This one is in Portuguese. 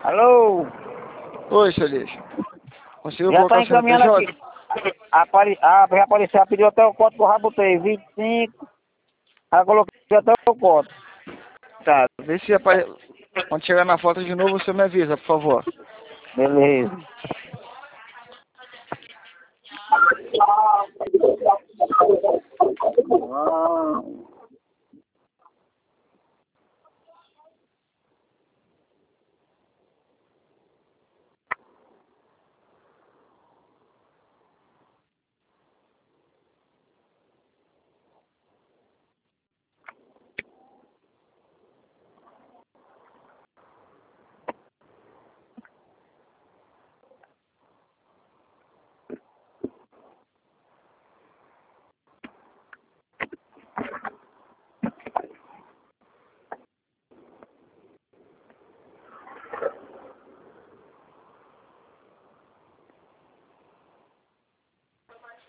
Alô? Oi, seu lixo. Conseguiu Já colocar tá o encaminhando CNPJ? aqui. Já apareceu, pediu até o código, eu já botei 25. Já coloquei até o código. Tá, vê se quando chegar na foto de novo você me avisa, por favor. Beleza. Ah.